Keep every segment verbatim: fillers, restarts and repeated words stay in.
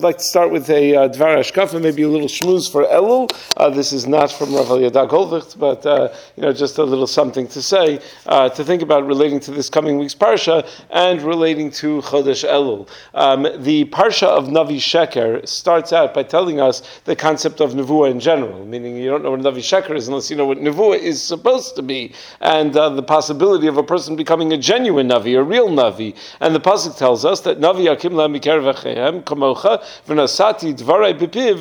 I'd like to start with a uh, Dvar Hashkafa, maybe a little shmooze for Elul. Uh, this is not from Rav Eliyahu Goldvicht, but uh, you know, just a little something to say, uh, to think about relating to this coming week's Parsha and relating to Chodesh Elul. Um, the Parsha of Navi Sheker starts out by telling us the concept of Nevuah in general, meaning you don't know what Navi Sheker is unless you know what Nevuah is supposed to be, and uh, the possibility of a person becoming a genuine Navi, a real Navi. And the pasuk tells us that Navi Yakim La Mikar V'Chehem Kamocha V'Nasati Dvarai B'Piv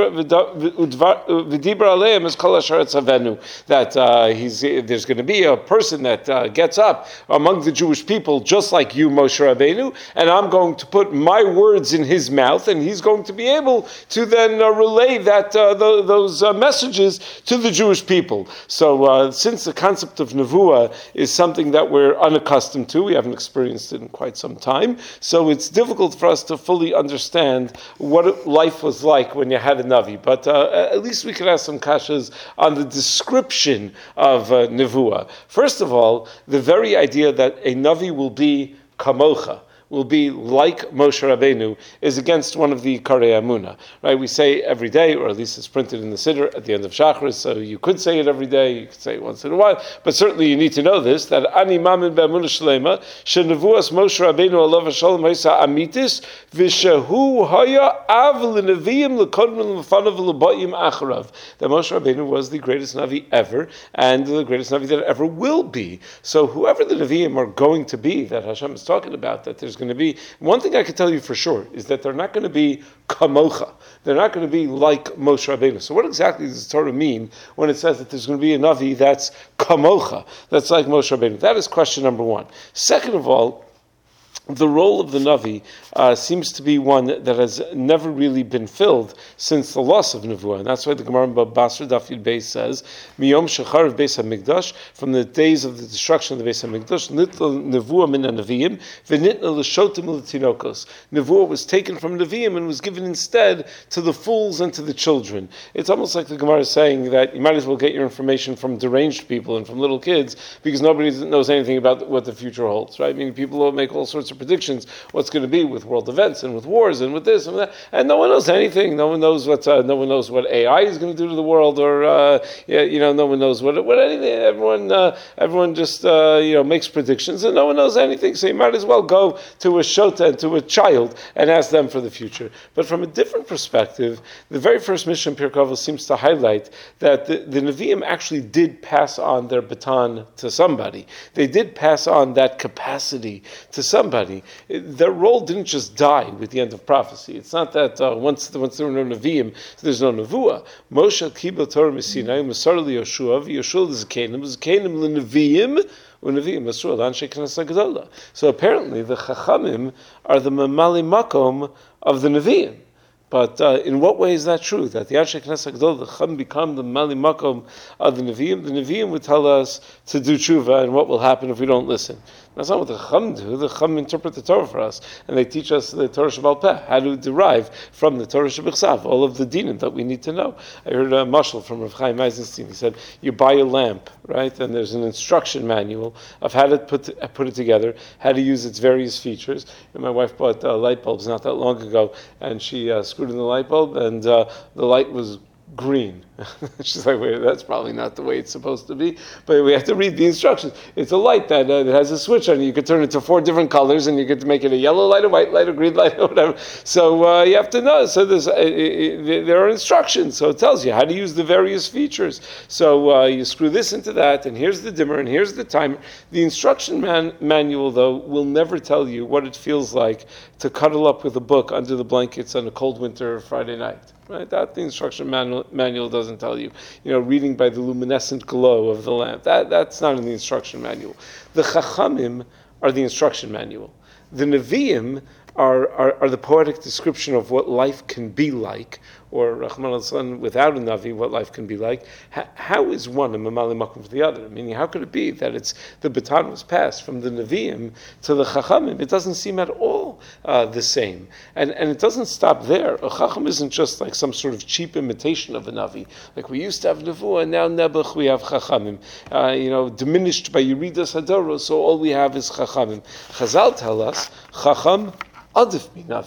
V'Dibra Aleim Es Kol Asher Tzavenu. That uh, he's there's going to be a person that uh, gets up among the Jewish people, just like you, Moshe Rabbeinu, and I'm going to put my words in his mouth, and he's going to be able to then uh, relay that uh, th- those uh, messages to the Jewish people. So, uh, since the concept of Nevuah is something that we're unaccustomed to, we haven't experienced it in quite some time, so it's difficult for us to fully understand what life was like when you had a Navi. But uh, at least we can ask some kashas on the description of uh, Nevuah. First of all, the very idea that a Navi will be kamocha, will be like Moshe Rabbeinu, is against one of the Karei Amunah. Right? We say every day, or at least it's printed in the Siddur at the end of Shachris, so you could say it every day, you could say it once in a while, but certainly you need to know this, that Ani Mamin Be'amunah Shlema, Shenevuas Moshe Rabbeinu Alav Shalom Haisa Amitis, V'shehu Haya Av L'Neviim L'Kodmin L'Fanav L'Bayim Acharav. That Moshe Rabbeinu was the greatest Navi ever, and the greatest Navi that ever will be. So whoever the Neviim are going to be, that Hashem is talking about, that there's going to be, one thing I can tell you for sure is that they're not going to be kamocha. They're not going to be like Moshe Rabbeinu. So what exactly does the Torah mean when it says that there's going to be a Navi that's kamocha, that's like Moshe Rabbeinu? That is question number one. Second of all, the role of the Navi uh, seems to be one that has never really been filled since the loss of Nevuah. And that's why the Gemara in Basra Daf Yud Beis says, Miyom Shechar of Beis HaMikdash, from the days of the destruction of the Beis HaMikdash, Nitla Nevuah min HaNeviim, V'nitla L'shotim L'tinokos. Nevuah was taken from Neviim and was given instead to the fools and to the children. It's almost like the Gemara is saying that you might as well get your information from deranged people and from little kids, because nobody knows anything about what the future holds, right? I mean, people will make all sorts of predictions what's going to be with world events and with wars and with this and that, and no one knows anything. No one knows what uh, no one knows what A I is going to do to the world, or uh, yeah, you know, no one knows what what anything. Everyone uh, everyone just uh, you know makes predictions, and no one knows anything. So you might as well go to a shota and to a child and ask them for the future. But from a different perspective, the very first mission Pirkei Avos seems to highlight that the, the Nevi'im actually did pass on their baton to somebody. They did pass on that capacity to somebody. Their role didn't just die with the end of prophecy. It's not that uh, once once there were no Nevi'im, there's no Nevuah. Moshe kibel Torah Misinai, Masar li Yoshua, Yoshua l'Zkenim, Zkenim l'Nevi'im, u'Nevi'im Masur l'Anshei Knesset Gedola. So apparently the Chachamim are the Mamali Makom of the Nevi'im. But uh, in what way is that true? That the Anshe Knesset Gedola, the Chacham become the Mali Makom of the Nevi'im. The Nevi'im would tell us to do tshuva and what will happen if we don't listen. That's not what the Chacham do. The Chacham interpret the Torah for us, and they teach us the Torah Shebaal Peh, how to derive from the Torah Shebichsav, all of the dinim that we need to know. I heard a mashal from Rav Chaim Eisenstein. He said, you buy a lamp, right, and there's an instruction manual of how to put put it together, how to use its various features. And my wife bought uh, light bulbs not that long ago, and she uh, screwed in the light bulb, and uh, the light was green. She's like, wait, that's probably not the way it's supposed to be. But we have to read the instructions. It's a light that, uh, that has a switch on it. You could turn it to four different colors, and you get to make it a yellow light, a white light, a green light, or whatever. So uh, you have to know. So there's, uh, it, there are instructions. So it tells you how to use the various features. So uh, you screw this into that, and here's the dimmer, and here's the timer. The instruction man- manual, though, will never tell you what it feels like to cuddle up with a book under the blankets on a cold winter Friday night. Right? That the instruction manual, manual doesn't tell you. You know, reading by the luminescent glow of the lamp. That that's not in the instruction manual. The Chachamim are the instruction manual. The Nevi'im are, are, are the poetic description of what life can be like, or Rahman al-San, without a Navi, what life can be like. How, how is one a Mamali Makom for the other? Meaning, how could it be that it's the baton was passed from the Nevi'im to the Chachamim? It doesn't seem at all uh, the same. And and it doesn't stop there. A Chacham isn't just like some sort of cheap imitation of a Navi. Like we used to have Nevuah, and now Nebuch, we have Chachamim. Uh, you know, diminished by Yeridas Hadoros, so all we have is Chachamim. Chazal tell us, Chacham Adif mi Navi.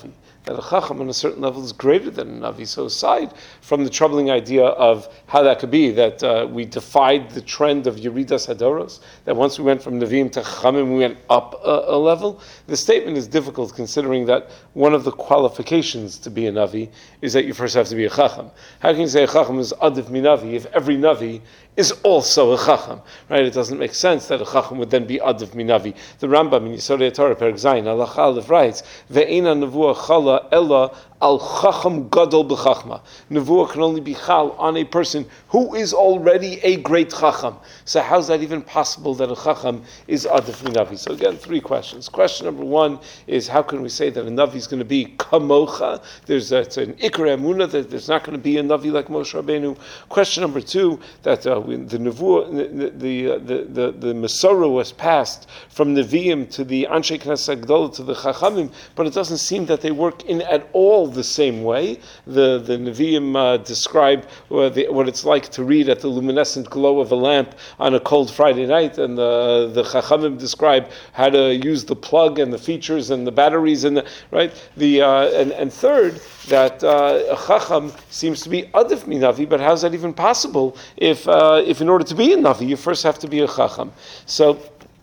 that a Chacham on a certain level is greater than a Navi. So aside from the troubling idea of how that could be, that uh, we defied the trend of Yeridas Hadoros, that once we went from Nevi'im to Chachamim, we went up a, a level, the statement is difficult considering that one of the qualifications to be a Navi is that you first have to be a Chacham. How can you say a Chacham is Adif Minavi if every Navi is also a Chacham, right? It doesn't make sense that a Chacham would then be Adif Minavi. The Rambam in Yisodei Torah, Perek Zayin, Halacha Aleph writes, Ve'ena nevuah chala ella al chacham gadol b'chachma. Nevuah can only be chal on a person who is already a great chacham. So how's that even possible that a chacham is adif minavi? So again, three questions. Question number one is, how can we say that a navi is going to be kamocha? There's a, it's an ikar emunah that there's not going to be a navi like Moshe Rabbeinu. Question number two, that uh, when the nevuah, the the, uh, the the the Masorah was passed from Nevi'im to the Anshe Knesset Gdolah to the Chachamim, but it doesn't seem that they work in at all the same way. The the Nevi'im uh, describe uh, the, what it's like to read at the luminescent glow of a lamp on a cold Friday night, and the the Chachamim describe how to use the plug and the features and the batteries and the right. The uh, and and third, that uh, a Chacham seems to be adif minavi, but how's that even possible if uh, if in order to be a Navi you first have to be a Chacham? So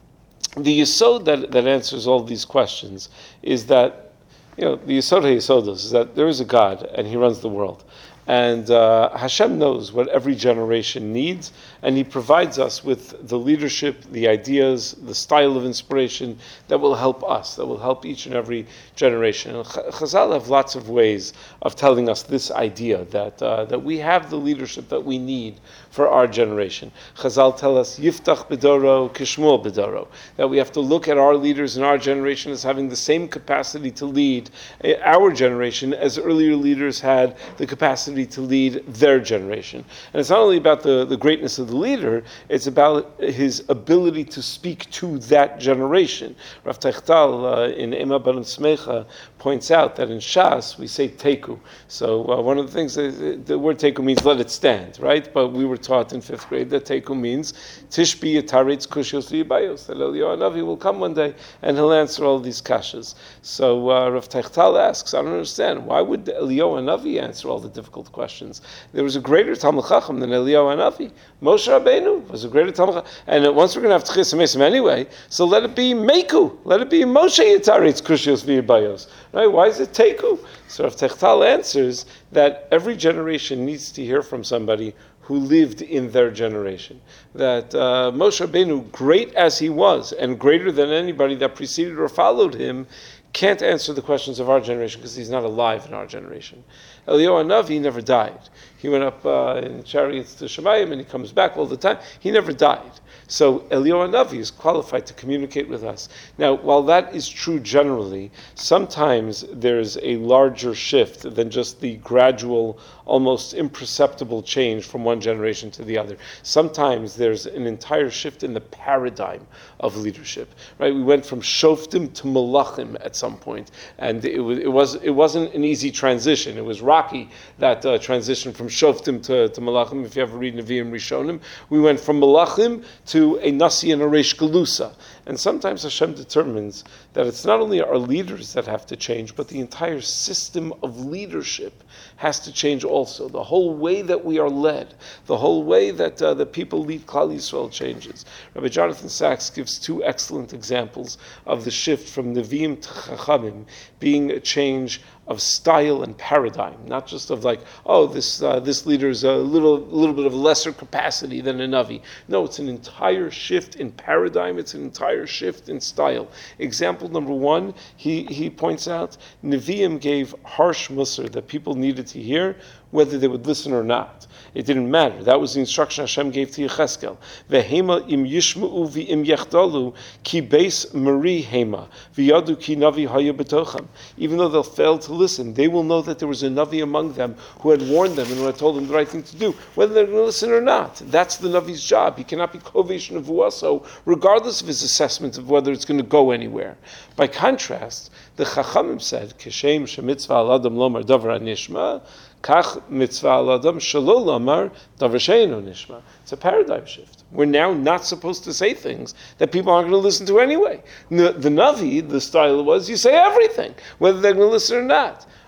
the Yesod that, that answers all these questions is that, you know, the Yesod HaYesodos is that there is a God and He runs the world. And uh, Hashem knows what every generation needs, and He provides us with the leadership, the ideas, the style of inspiration that will help us, that will help each and every generation. And Chazal have lots of ways of telling us this idea, that uh, that we have the leadership that we need for our generation. Chazal tell us, Yiftach b'doro kishmuel b'doro, that we have to look at our leaders in our generation as having the same capacity to lead our generation as earlier leaders had the capacity to lead their generation. And it's not only about the, the greatness of the leader, it's about his ability to speak to that generation. Rav Teichtal uh, in Ema Barim Smecha points out that in Shas we say teku. So uh, one of the things, is, the word teku means let it stand, right? But we were taught in fifth grade that teku means tishbi yataritz kushios v'yibayos, that Eliyahu Hanavi will come one day and he'll answer all these kashas. So uh, Rav Teichtal asks, I don't understand, why would Eliyahu Hanavi answer all the difficult questions? There was a greater Talmid Chacham than Eliyahu Hanavi. Moshe Rabbeinu was a greater Talmid Chacham. And once we're going to have Tchias HaMesim anyway, so let it be Meku. Let it be Moshe Yitaritz Kushios V'Yibayos. Right? Why is it Teku? So Rav Teichtal answers that every generation needs to hear from somebody who lived in their generation. That uh, Moshe Rabbeinu, great as he was, and greater than anybody that preceded or followed him, can't answer the questions of our generation because he's not alive in our generation. Eliyahu Hanavi never died. He went up uh, in chariots to Shemayim and he comes back all the time. He never died. So Eliyahu Hanavi is qualified to communicate with us. Now, while that is true generally, sometimes there's a larger shift than just the gradual, almost imperceptible change from one generation to the other. Sometimes there's an entire shift in the paradigm of leadership. Right? We went from shoftim to malachim at some point, and it was it was it wasn't an easy transition. It was rocky, that uh, transition from shoftim to, to malachim. If you ever read Nevi'im Rishonim, we went from malachim to a nasi and a reish galusa. And sometimes Hashem determines that it's not only our leaders that have to change, but the entire system of leadership has to change also. The whole way that we are led, the whole way that uh, the people lead Klal Yisrael changes. Rabbi Jonathan Sachs gives two excellent examples of the shift from Nevi'im to Chachamim being a change of style and paradigm, not just of like, oh, this uh, this leader is a little little bit of lesser capacity than a Navi. No, it's an entire shift in paradigm. It's an entire shift in style. Example number one, he he points out, Nevi'im gave harsh musar that people needed to hear, whether they would listen or not. It didn't matter. That was the instruction Hashem gave to Yecheskel. Vehema im yishma'u v'im yechdalu ki beis mari hema v'yadu ki navi haya b'tocham. Even though they'll fail to listen, they will know that there was a navi among them who had warned them and who had told them the right thing to do, whether they're going to listen or not. That's the navi's job. He cannot be kovesh nevuaso, regardless of his assessment of whether it's going to go anywhere. By contrast, the Chachamim said, "Keshem shemitzvah al adam lomar davar anishma." Kach mitzvah al adam shelo lomar davar she'eino nishma. It's a paradigm shift. We're now not supposed to say things that people aren't going to listen to anyway. The, the Navi, the style was, you say everything, whether they're going to listen or not.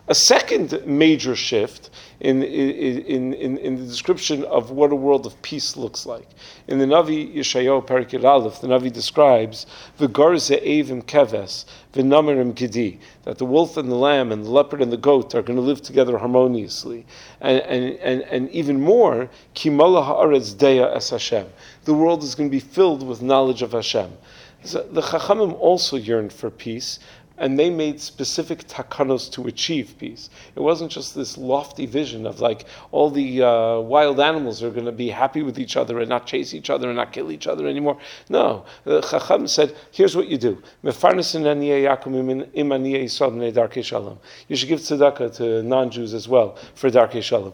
A second major shift in, in, in, in the description of what a world of peace looks like. In the Navi Yeshayahu Perikid Aleph, the Navi describes V'gar ze'evim keves v'namarim gidi, that the wolf and the lamb and the leopard and the goat are going to live together harmoniously. And, and, and, and even more, Ki mala ha'aretz deya es Hashem. The world is going to be filled with knowledge of Hashem. So the Chachamim also yearned for peace, and they made specific takanos to achieve peace. It wasn't just this lofty vision of like all the uh, wild animals are going to be happy with each other and not chase each other and not kill each other anymore. No, the Chacham said, here's what you do. You should give tzedakah to non-Jews as well for Darkei Shalom.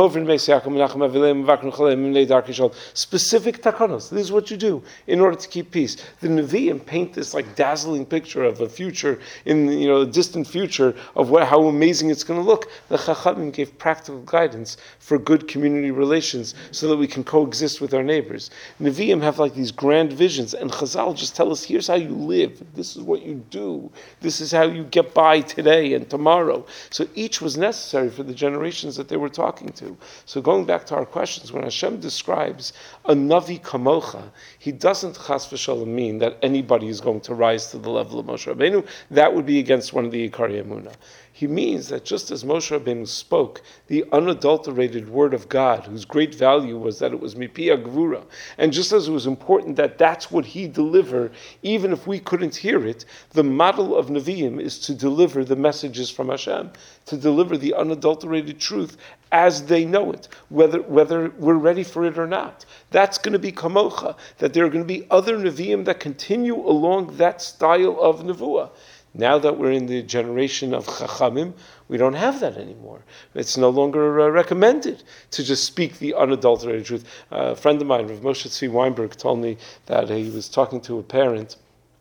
Specific takanos. This is what you do in order to keep peace. The Nevi'im paint this like dazzling picture of a future in you know the distant future of what, how amazing it's going to look. The Chachamim gave practical guidance for good community relations so that we can coexist with our neighbors. Nevi'im have like these grand visions, and Chazal just tell us, here's how you live, this is what you do, this is how you get by today and tomorrow. So each was necessary for the generations that they were talking to. So going back to our questions, when Hashem describes a Navi Kamocha, he doesn't chas v'shalom mean that anybody is going to rise to the level of Moshe Rabbeinu. That would be against one of the Ikari Emunah. He means that just as Moshe Rabbeinu spoke the unadulterated word of God, whose great value was that it was mipi agvura, and just as it was important that that's what he delivered, even if we couldn't hear it, the model of Nevi'im is to deliver the messages from Hashem, to deliver the unadulterated truth as they know it, whether whether we're ready for it or not. That's going to be kamocha, that there are going to be other Nevi'im that continue along that style of Nevuah. Now that we're in the generation of Chachamim, we don't have that anymore. It's no longer uh, recommended to just speak the unadulterated truth. Uh, a friend of mine, Rav Moshe Tzvi Weinberg, told me that he was talking to a parent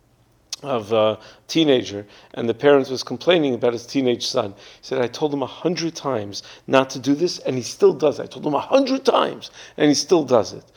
of a teenager, and the parent was complaining about his teenage son. He said, I told him a hundred times not to do this, and he still does it. I told him a hundred times, and he still does it.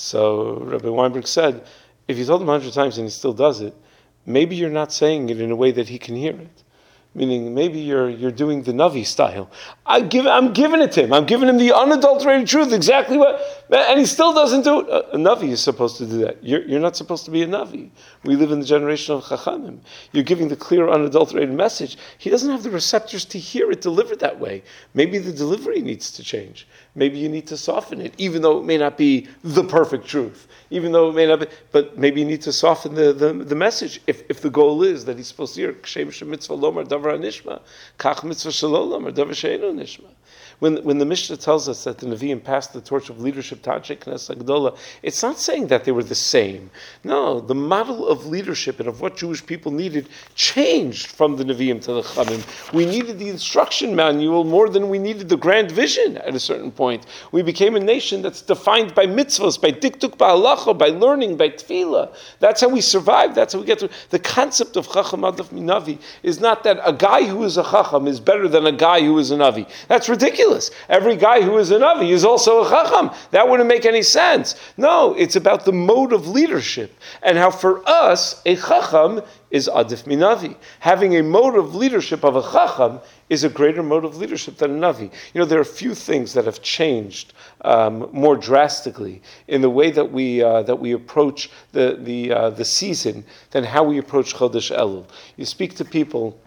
So Rabbi Weinberg said, if you told him a hundred times and he still does it, maybe you're not saying it in a way that he can hear it. Meaning, maybe you're you're doing the Navi style. I give, I'm giving it to him. I'm giving him the unadulterated truth, exactly what, and he still doesn't do it. A, a Navi is supposed to do that. You're, you're not supposed to be a Navi. We live in the generation of Chachamim. You're giving the clear, unadulterated message. He doesn't have the receptors to hear it delivered that way. Maybe the delivery needs to change. Maybe you need to soften it, even though it may not be the perfect truth. Even though it may not be, but maybe you need to soften the, the, the message. If if the goal is that he's supposed to hear Kshem Shemitzvah Lomar Davar Nishma, Kach Mitzvah Shalom Lomar Davar She'enu Nishma. When when the Mishnah tells us that the Nevi'im passed the torch of leadership to Anshe Knesset Agdola, it's not saying that they were the same. No, the model of leadership and of what Jewish people needed changed from the Nevi'im to the Chachamim. We needed the instruction manual more than we needed the grand vision at a certain point. We became a nation that's defined by mitzvahs, by diktuk, by halacha, by learning, by tefillah. That's how we survive. That's how we get through. The concept of Chacham Adaf Minavi is not that a guy who is a Chacham is better than a guy who is a Navi. That's ridiculous. Every guy who is a Navi is also a Chacham. That wouldn't make any sense. No, it's about the mode of leadership and how for us, a Chacham is Adif Minavi. Having a mode of leadership of a Chacham is a greater mode of leadership than a Navi. You know, there are a few things that have changed um, more drastically in the way that we uh, that we approach the the uh, the season than how we approach Chodesh Elul. You speak to people.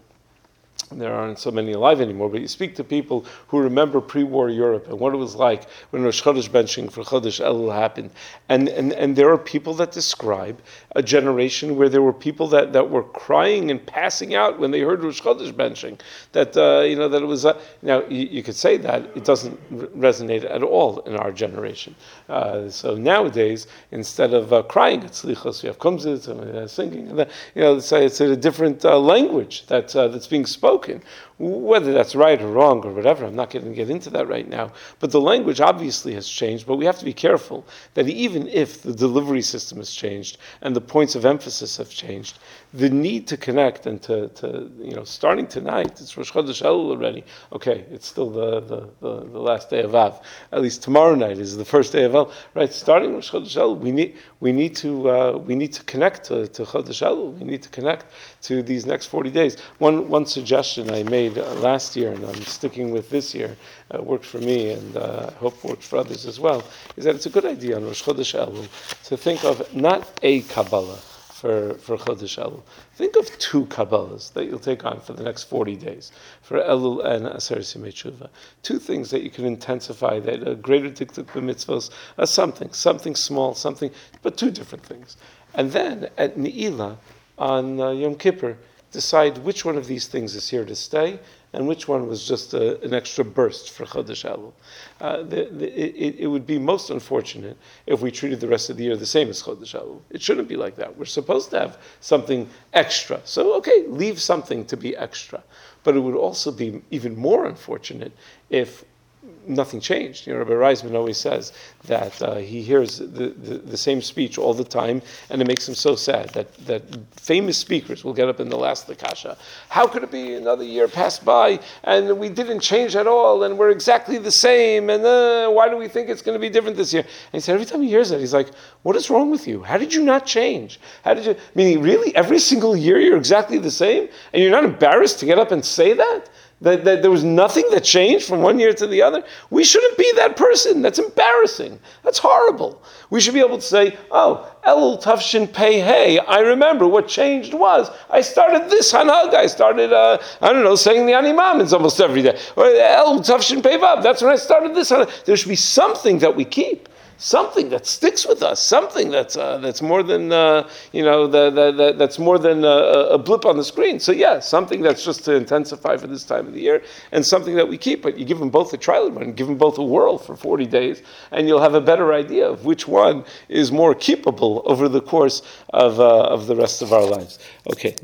There aren't so many alive anymore, but you speak to people who remember pre-war Europe and what it was like when Rosh Chodesh benching for Chodesh Elul happened. And, and and there are people that describe a generation where there were people that, that were crying and passing out when they heard Rosh Chodesh benching. That, uh, you know, that it was, uh, now you, you could say that, it doesn't resonate at all in our generation. Uh, so nowadays, instead of uh, crying at Slichos, we have Kumzitz and uh, singing, and, uh, you know, it's, it's a different uh, language that, uh, that's being spoken. Whether that's right or wrong or whatever, I'm not going to get into that right now. But the language obviously has changed, but we have to be careful that even if the delivery system has changed and the points of emphasis have changed, the need to connect and to, to you know, starting tonight, it's Rosh Chodesh Elul already. Okay, it's still the, the, the, the last day of Av. At least tomorrow night is the first day of Elul. Right, starting Rosh Chodesh Elul, we need we need to uh, we need to connect to, to Chodesh Elul. We need to connect to these next forty days. One one suggestion. suggestion I made uh, last year, and I'm sticking with this year, uh, worked for me, and uh, I hope works for others as well, is that it's a good idea on Rosh Chodesh Elul to think of not a Kabbalah for, for Chodesh Elul. Think of two Kabbalahs that you'll take on for the next forty days, for Elul and Aseret Yemei Tshuva. Two things that you can intensify, that a greater diktuk b'mitzvos, uh, something, something small, something, but two different things. And then at Ne'ilah, on uh, Yom Kippur, decide which one of these things is here to stay and which one was just a, an extra burst for Chodesh Elul. Uh, the, the, it, it would be most unfortunate if we treated the rest of the year the same as Chodesh Elul. It shouldn't be like that. We're supposed to have something extra. So, okay, leave something to be extra. But it would also be even more unfortunate if nothing changed. You know, Rabbi Reisman always says that uh, he hears the, the, the same speech all the time, and it makes him so sad that, that famous speakers will get up in the last Lakasha. How could it be another year passed by, and we didn't change at all, and we're exactly the same, and uh, why do we think it's going to be different this year? And he said, every time he hears that, he's like, what is wrong with you? How did you not change? How did you, meaning really, every single year you're exactly the same, and you're not embarrassed to get up and say that? That, that there was nothing that changed from one year to the other? We shouldn't be that person. That's embarrassing. That's horrible. We should be able to say, oh, Elul Tavshin Pei Hey, I remember what changed was, I started this Hanag, I started, uh, I don't know, saying the Ani Mamins almost every day. Or Elul Tavshin Pei Vav, that's when I started this Hanag. There should be something that we keep. Something that sticks with us, something that's uh, that's more than uh, you know the, the, the, that's more than a, a blip on the screen. So yeah, something that's just to intensify for this time of the year, and something that we keep. But you give them both a trial run, give them both a whirl for forty days, and you'll have a better idea of which one is more keepable over the course of uh, of the rest of our lives. Okay.